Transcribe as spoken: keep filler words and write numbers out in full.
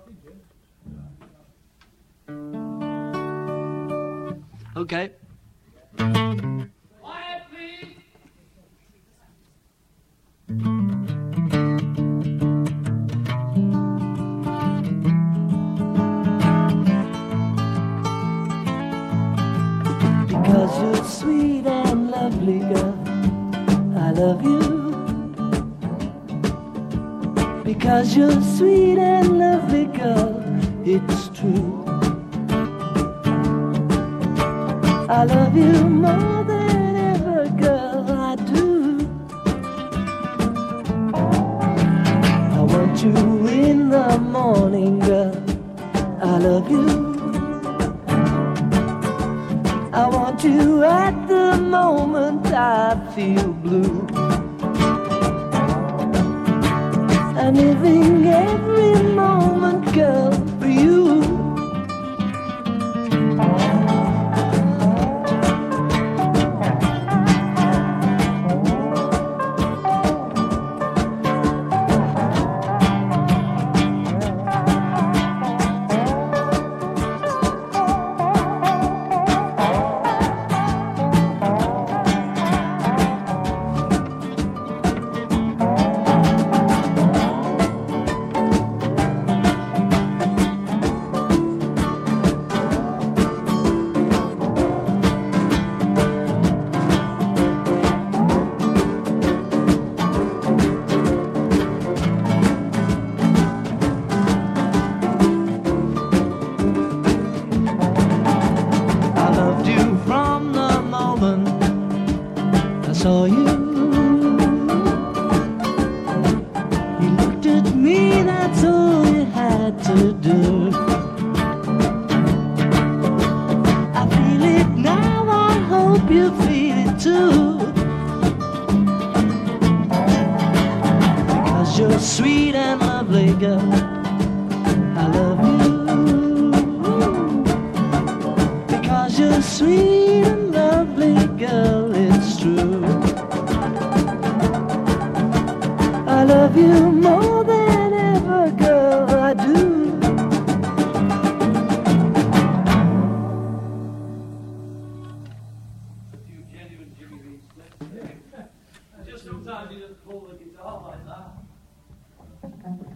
Okay. Quiet, please. Because you're sweet and lovely, girl, I love you. Because you're sweet and lovely, girl, it's true. I love you more than ever, girl, I do. I want you in the morning, girl, I love you. I want you at the moment I feel blue. I'm living every moment, girl, for you. Saw you. You looked at me, that's all you had to do. I feel it now, I hope you feel it too. Because you're sweet and lovely, girl, I love you. Because you're sweet and lovely, girl, it's true. I love you more